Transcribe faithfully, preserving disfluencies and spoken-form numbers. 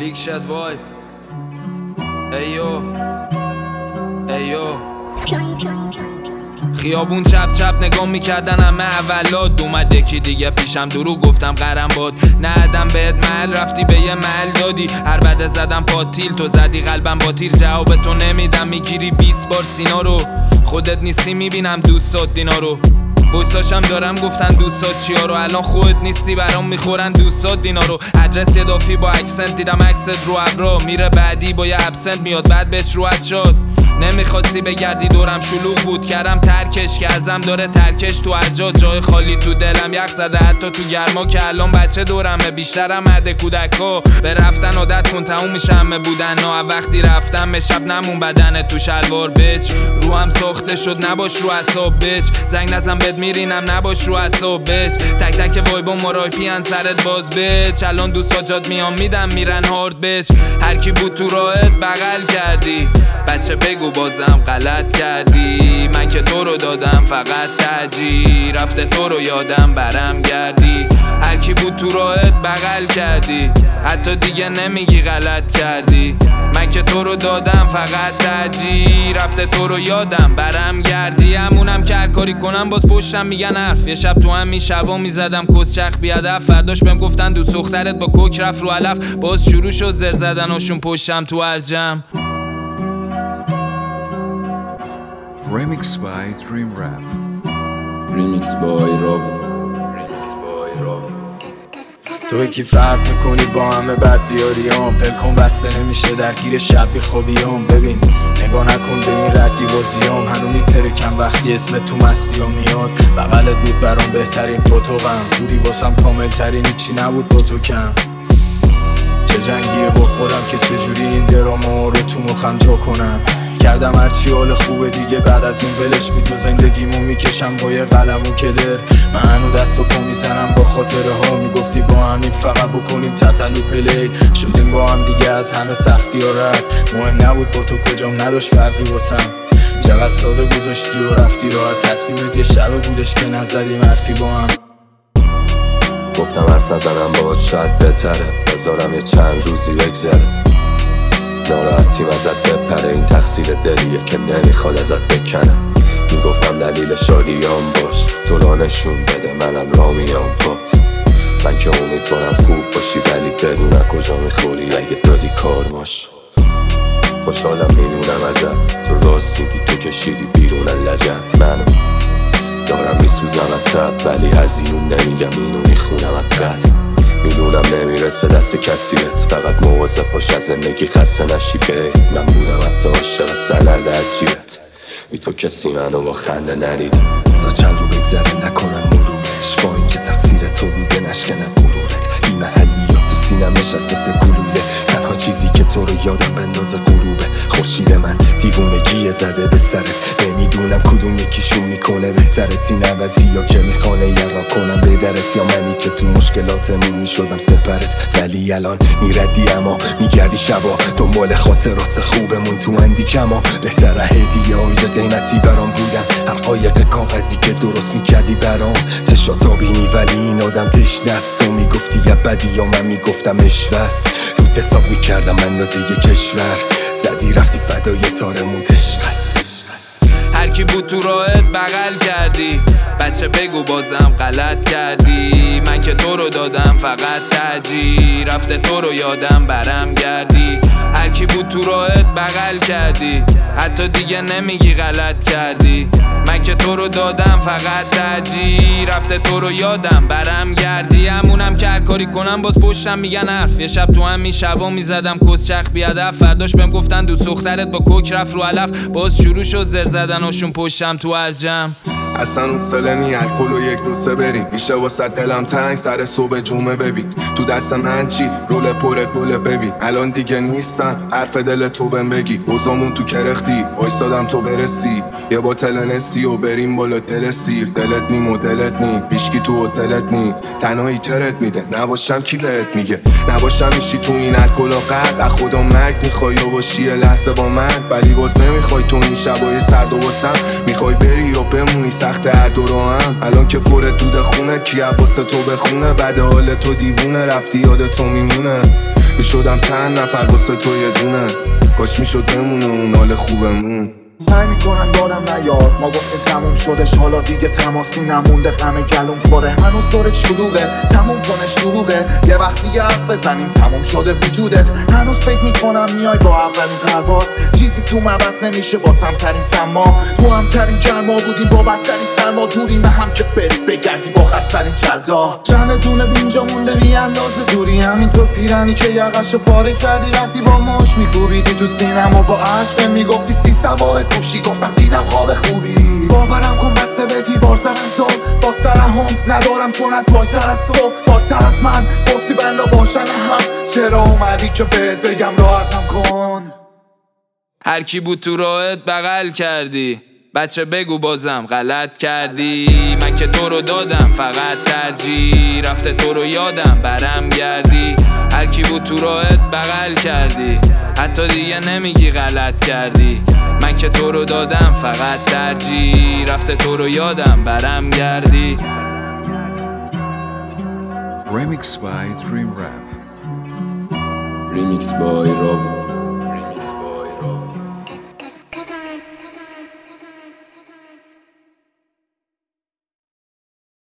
لیک شد وای ایو ایو خیابون چپ چپ نگاه میکردن همه اولاد اومد یکی دیگه پیشم درو گفتم قرم باد ندم بهت محل رفتی به یه محل دادی هر بده زدم پاتیل تو زدی قلبم با تیر جواب تو نمیدم میگیری بیست بار سینا رو خودت نیستی میبینم دوستات دینا رو بویساشم دارم گفتن دوستات چیا رو الان خودت نیستی برام میخورن دوستات دینا رو ادرس یدافی با اکسنت دیدم عکست رو ابرا میره بعدی با یه ابسنت میاد بعد بهش روحت شد نمیخواستی بگردی دورم شلوغ بود کردم ترکش که ازم داره ترکش تو هر جای خالی تو دلم یخ زده حتی تو گرما که الان بچه دورمه بیشترم عده کودکا به رفتن عادت کن تموم میشه همه بودن نه وقتی رفتم به شب نمون بدنه تو شلوار بچ رو هم ساخته شد نباش رو اعصاب بچ زنگ نزن بد میرینم نباش رو اعصاب بچ تک تک وایبا مرای پیان سرت باز بچ الان دوستا جات میام میدم میرن هارد بچ هر کی بود تو راهت بغل کردی بچه بگو بازم غلط کردی من که تو رو دادم فقط ترجیح رفته تو رو یادم برم گردی هر کی بود تو راهت بغل کردی حتی دیگه نمیگی غلط کردی من که تو رو دادم فقط ترجیح رفته تو رو یادم برم گردی همونم که هر کاری کنم باز پشتم میگن حرف یه شب تو همین شبا میزدم کس چخ بیادف فرداش بهم گفتن دوست دخترت با کوک رفت رو علف باز شروع شد زر زدناشون پشتم تو هر جمع Remix by Dream Rap. Remix by Rob. تو یکی فرق میکنی با همه بد بیاریام پلکن بسته نمیشه درگیر شب بیخوابیام ببین نگاه نکن به این ردی بازیام هنو میترکم وقتی اسم تو مستی ها میاد بغلت بود برام بهترین پروتوقم بودی واسم کامل ترین هیچی نبود با تو کم چه جنگیه با خودم که چجوری این دراما رو تو مخم جا کنم کردم هرچی حال خوبه دیگه بعد از این ولش بی تو زندگیمو میکشم با یه قلمو کدر من هنو دست و پا میزنم با خاطره ها میگفتی با همین فقط بکنیم تتلو پلی شدیم با هم دیگه از همه سختی ها رد مهم نبود با تو کجام نداشت فرقی واسم چقدر ساده گذاشتی و رفتی راحت تصمیمت یه شبه بودش که نزدیم حرفی با هم گفتم حرف نزنم باهات شاید بهتره بذارم یه چند روزی بگذره ناراحتیم ازت بپره این تقصیر دلیه که نمیخواد ازت بکنه میگفتم دلیل شادیام باش تو را نشون بده منم را میام بات من که امیدوارم خوب باشی ولی بدونم کجا میخوری اگه دادی کار باش خوشحالم میدونم ازت تو راست میگی تو کشیدی بیرون لجن منو دارم میسوزم ازت ولی هزینون نمیگم اینو میخونم از قلب میدونم نمیرسه دست کسی بهت فقط مواظب باش از زندگی خسته نشی بهت من بودم حتی عاشق سنر در جیبت بی تو کسی منو با خنده ندیده سا چند رو بگذره نکنم مرورش با این که تقصیر تو بوده نشکنه غرورت بی محلیات تو سینم نشست مثل گلوله تنها چیزی که تو رو یادم بندازه غروبه خورشید من دیوونگی زده به سرت نمیدونم کدوم یکیشون میکنه بهترت این عوضی یا که میخوانه یرا کنم به درت یا منی که تو مشکلاتمون میشدم سپرت ولی الان میردی اما میگردی شبا دنبال خاطرات خوبمون تو اندی کما بهتره هدیه های قیمتی برام بودن هر قایق کاغذی که درست میکردی برام چشاتا بینی ولی این آدم تشنست تو میگفتی یه بدی یا من میگفتم اشوست رو حساب میکردم اندازه یه کشور زدی رفتی فدای تارموت عشق است هر کی بود تو راهت بغل کردی بچه بگو بازم غلط کردی من که تو رو دادم فقط ترجیح رفته تو رو یادم برم گردی هر کی بود تو راهت بغل کردی حتی دیگه نمیگی غلط کردی من که تو رو دادم فقط ترجیح رفته تو رو یادم برم گردی همونم که هر کاری کنم باز پشتم میگن حرف یه شب تو همین شبا میزدم کس چخ بیادف فرداش بهم گفتن دوست دخترت با کوک رفت رو علف باز شروع شد زر زدناشون پشتم تو هر جمع اصلا اون سلنی الکل و یک روزه بریم میشه واسه دلم تنگ سر صبح جمعه ببین تو دست من چی رول پر گله ببین الان دیگه نیستم حرف دل تو بهم بگی روزامون تو کرختی وایسادم تو برسی یه باتل نسی و بریم بالا دل سیر دلت نیم و دلت نیم پیشکی تو دلت نیم تنهایی چرت میده نباشم کی بهت میگه نباشم میشی تو این الکل و قرق از خدا مرگ میخوای و باشی یه لحظه با من ولی باز نمیخوای تو این شبای سرد و واسم میخوای بری یا بمونی سخت هر دو رو هم الان که پر دود خونه کی واسه تو بخونه بعد حال تو دیوونه رفتی یاد تو میمونه میشدم چند نفر واسه تو یه دونه، کاش میشد بمونه اون حال خوبمون. سعی میکنم یادم نیاد ما گفتیم تموم شدش، حالا دیگه تماسی نمونده، غم گلوم پره هنوز داره شلوغه، تموم کنش دروغه، یه وقت دیگه حرف بزنیم تموم شده وجودت. هنوز فکر میکنم میای با اولین پرواز، چیزی تو عوض نمیشه با سمترین سما، تو هم ترین گرما بودیم با بدترین سرما، دوریم هم که بری بگردی با خسترین جلدا. جمع دونه اینجا مونده بی اندازه دوری، همین تو پیرنی که یقشو پاره کردی رفتی با ماش میکوبیدی تو سینما با عشق میگفتی سیستم با گوشی، گفتم دیدم خواب خوبی، باورم کن بسته به دیوار زدن زل با سرهم ندارم چون از واکتر از تو واکتر از من، گفتی بندا باشن هم، چرا اومدی که بهت بگم راحتم کن. هر کی بود تو راهت بغل کردی، بچه بگو بازم غلط کردی، من که تو رو دادم فقط ترجیح، رفته تو رو یادم برم گردی. هر کی بود تو راهت بغل کردی، حتی دیگه نمیگی غلط کردی، من که تو رو دادم فقط ترجیح، رفته تو رو یادم برم گردی. Remix by Dream Rap. Remix by Rob.